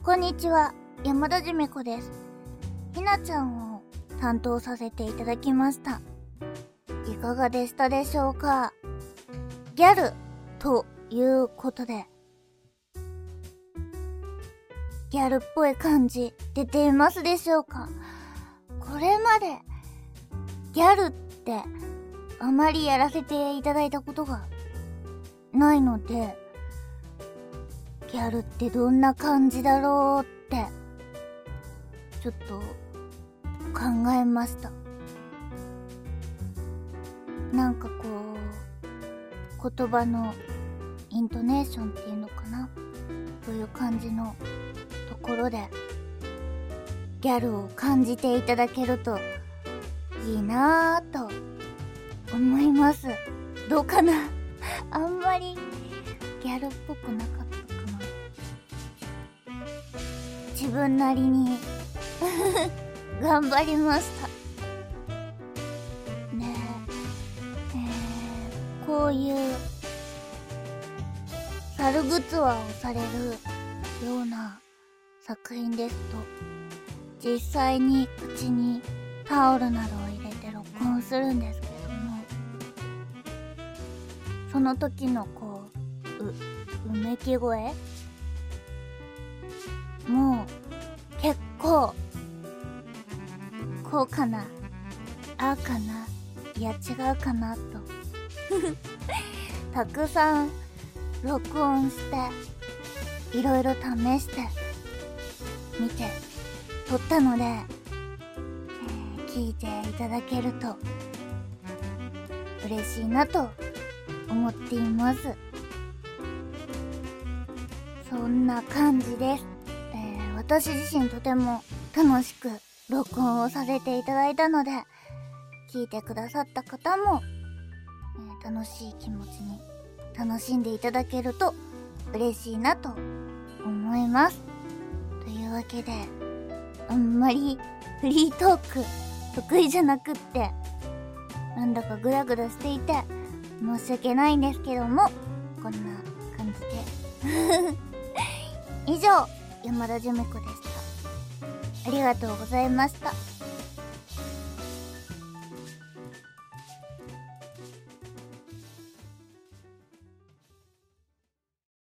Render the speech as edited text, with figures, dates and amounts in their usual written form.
こんにちは、山田じめ子です。ひなちゃんを担当させていただきました。いかがでしたでしょうか？ギャルということで、ギャルっぽい感じ出ていますでしょうか？これまでギャルってあまりやらせていただいたことがないので、ギャルってどんな感じだろうってちょっと考えました。なんかこう言葉のイントネーションっていうのかな、そういう感じのところでギャルを感じていただけるといいなぁと思います。どうかなあんまりギャルっぽくなかったかな。自分なりに頑張りました。ねえ、こういうサルグツアーをされるような作品ですと、実際に口にタオルなどを入れて録音するんですけども、その時のこうめき声もう結構こうかな、ああかな、いや違うかなとたくさん録音していろいろ試してみて撮ったので、聞いていただけると嬉しいなと思っています。そんな感じです。私自身とても楽しく録音をさせていただいたので、聞いてくださった方も、楽しい気持ちに楽しんでいただけると嬉しいなと思います。というわけで、あんまりフリートーク得意じゃなくって、なんだかグダグダしていて申し訳ないんですけども、こんな感じで以上、山田じめ子でした。ありがとうございました。